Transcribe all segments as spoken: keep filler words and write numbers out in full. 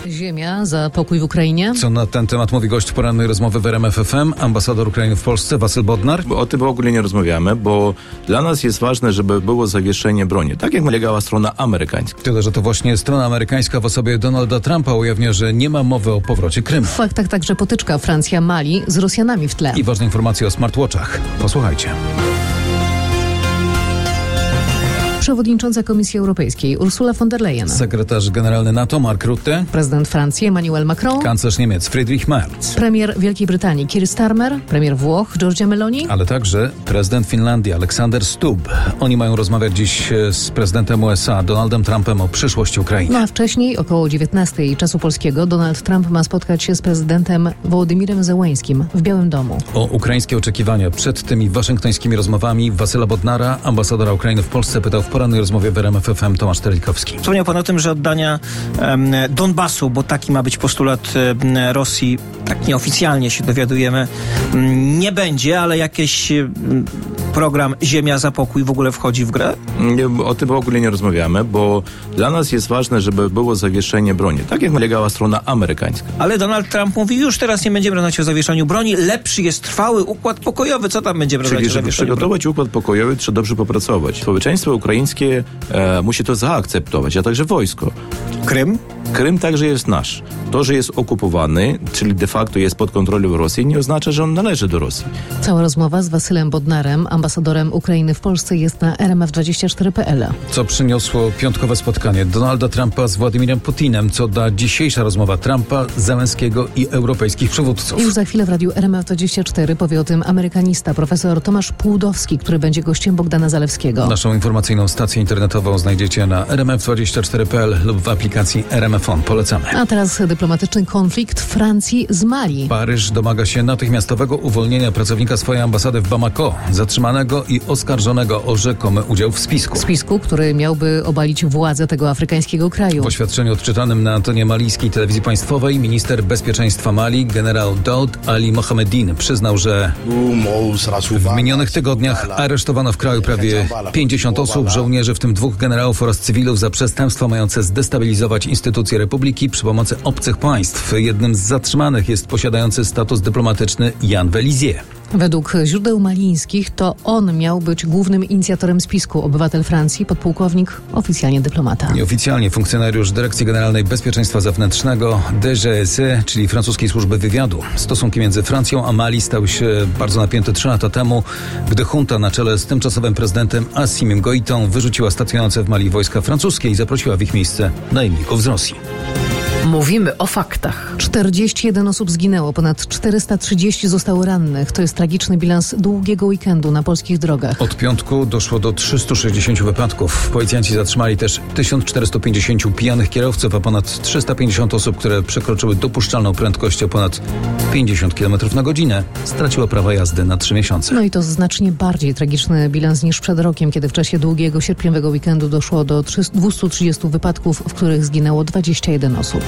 Ziemia za pokój w Ukrainie. Co na ten temat mówi gość porannej rozmowy w R M F F M, ambasador Ukrainy w Polsce, Wasyl Bodnar? O tym w ogóle nie rozmawiamy, bo dla nas jest ważne, żeby było zawieszenie broni, tak jak nalegała strona amerykańska. Tyle, że to właśnie strona amerykańska w osobie Donalda Trumpa ujawnia, że nie ma mowy o powrocie Krymu. W faktach także potyczka Francja-Mali z Rosjanami w tle. I ważne informacje o smartwatchach. Posłuchajcie. Przewodnicząca Komisji Europejskiej Ursula von der Leyen, Sekretarz generalny NATO Mark Rutte, prezydent Francji Emmanuel Macron, kanclerz Niemiec Friedrich Merz, premier Wielkiej Brytanii Keir Starmer, premier Włoch Giorgia Meloni, ale także prezydent Finlandii Aleksander Stubb. Oni mają rozmawiać dziś z prezydentem U S A Donaldem Trumpem o przyszłości Ukrainy. No a wcześniej, około dziewiętnastej czasu polskiego, Donald Trump ma spotkać się z prezydentem Wołodymirem Zełeńskim w Białym Domu. O ukraińskie oczekiwania przed tymi waszyngtońskimi rozmowami Wasyla Bodnara, ambasadora Ukrainy w Polsce, pytał w porannej rozmowie w R M F F M Tomasz Terlikowski. Wspomniał pan o tym, że oddania um, Donbasu, bo taki ma być postulat um, Rosji, tak nieoficjalnie się dowiadujemy, um, nie będzie, ale jakiś um, program Ziemia za pokój w ogóle wchodzi w grę? Nie, o tym w ogóle nie rozmawiamy, bo dla nas jest ważne, żeby było zawieszenie broni, tak jak nalegała strona amerykańska. Ale Donald Trump mówi, już teraz nie będziemy rozmawiać o zawieszaniu broni, lepszy jest trwały układ pokojowy. Co tam będziemy rozmawiać o zawieszaniu broni? Żeby przygotować układ pokojowy, trzeba dobrze popracować. Społeczeństwo ukraińskie e, musi to zaakceptować, a także wojsko. Krym? Krym także jest nasz. To, że jest okupowany, czyli de facto jest pod kontrolą Rosji, nie oznacza, że on należy do Rosji. Cała rozmowa z Wasylem Bodnarem, ambasadorem Ukrainy w Polsce, jest na r m f dwadzieścia cztery kropka p l. Co przyniosło piątkowe spotkanie Donalda Trumpa z Władimirem Putinem, co da dzisiejsza rozmowa Trumpa, Zełenskiego i europejskich przywódców. Już za chwilę w radiu R M F dwadzieścia cztery powie o tym amerykanista, profesor Tomasz Płudowski, który będzie gościem Bogdana Zalewskiego. Naszą informacyjną stację internetową znajdziecie na r m f dwadzieścia cztery kropka p l lub w aplikacji R M F On. Polecamy. A teraz dyplomatyczny konflikt Francji z Mali. Paryż domaga się natychmiastowego uwolnienia pracownika swojej ambasady w Bamako, zatrzymanego i oskarżonego o rzekomy udział w spisku. Spisku, który miałby obalić władze tego afrykańskiego kraju. W oświadczeniu odczytanym na antenie malijskiej telewizji państwowej minister bezpieczeństwa Mali, generał Daoud Ali Mohamedine, przyznał, że w minionych tygodniach aresztowano w kraju prawie pięćdziesiąt osób, żołnierzy, w tym dwóch generałów oraz cywilów, za przestępstwa mające zdestabilizować instytucje republiki przy pomocy obcych państw. Jednym z zatrzymanych jest posiadający status dyplomatyczny Jan Velizier. Według źródeł malińskich to on miał być głównym inicjatorem spisku. Obywatel Francji, podpułkownik, oficjalnie dyplomata. Nieoficjalnie funkcjonariusz Dyrekcji Generalnej Bezpieczeństwa Zewnętrznego D G S E, czyli francuskiej służby wywiadu. Stosunki między Francją a Mali stały się bardzo napięte trzy lata temu, gdy junta na czele z tymczasowym prezydentem Assimim Goïtą wyrzuciła stacjonujące w Mali wojska francuskie i zaprosiła w ich miejsce najemników z Rosji. Mówimy o faktach. czterdzieści jeden osób zginęło, ponad czterysta trzydzieści zostało rannych. To jest tragiczny bilans długiego weekendu na polskich drogach. Od piątku doszło do trzystu sześćdziesięciu wypadków. Policjanci zatrzymali też tysiąc czterysta pięćdziesięciu pijanych kierowców, a ponad trzysta pięćdziesiąt osób, które przekroczyły dopuszczalną prędkość o ponad pięćdziesiąt kilometrów na godzinę, straciło prawa jazdy na trzy miesiące. No i to znacznie bardziej tragiczny bilans niż przed rokiem, kiedy w czasie długiego sierpniowego weekendu doszło do dwieście trzydzieści wypadków, w których zginęło dwadzieścia jeden osób.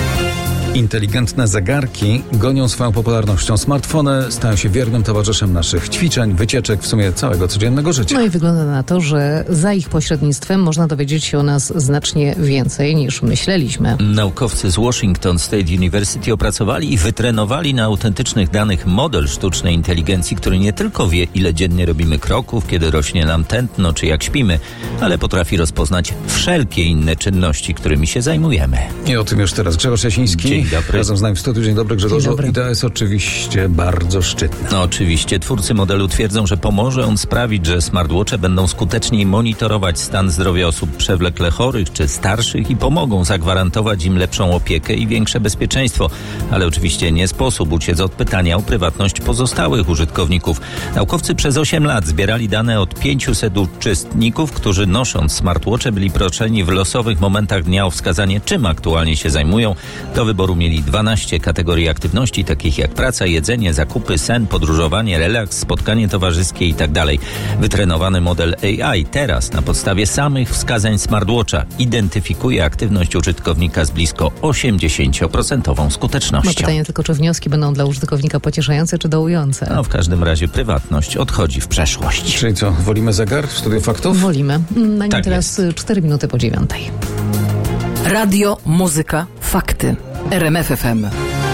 Inteligentne zegarki gonią swoją popularnością. Smartfony stają się wiernym towarzyszem naszych ćwiczeń, wycieczek, w sumie całego codziennego życia. No i wygląda na to, że za ich pośrednictwem można dowiedzieć się o nas znacznie więcej niż myśleliśmy. Naukowcy z Washington State University opracowali i wytrenowali na autentycznych danych model sztucznej inteligencji, który nie tylko wie, ile dziennie robimy kroków, kiedy rośnie nam tętno, czy jak śpimy, ale potrafi rozpoznać wszelkie inne czynności, którymi się zajmujemy. I o tym już teraz Grzegorz Jasiński. Dzień dobry. Razem z nami w studiu. Dzień dobry, Grzegorzu. Dzień dobry. Idea jest oczywiście bardzo szczytna. No oczywiście. Twórcy modelu twierdzą, że pomoże on sprawić, że smartwatche będą skuteczniej monitorować stan zdrowia osób przewlekle chorych czy starszych i pomogą zagwarantować im lepszą opiekę i większe bezpieczeństwo. Ale oczywiście nie sposób uciec od pytania o prywatność pozostałych użytkowników. Naukowcy przez osiem lat zbierali dane od pięciuset uczestników, którzy nosząc smartwatche byli proszeni w losowych momentach dnia o wskazanie, czym aktualnie się zajmują. Do wyboru mieli dwanaście kategorii aktywności, takich jak praca, jedzenie, zakupy, sen, podróżowanie, relaks, spotkanie towarzyskie itd. Wytrenowany model A I teraz na podstawie samych wskazań smartwatcha identyfikuje aktywność użytkownika z blisko osiemdziesięcioprocentową skutecznością. No pytanie tylko, czy wnioski będą dla użytkownika pocieszające czy dołujące? No w każdym razie prywatność odchodzi w przeszłość. Czyli co, wolimy zegar w studiu faktów? Wolimy. Na nim Tak teraz jest. cztery minuty po dziewiątej. Radio, muzyka, fakty. R M F F M.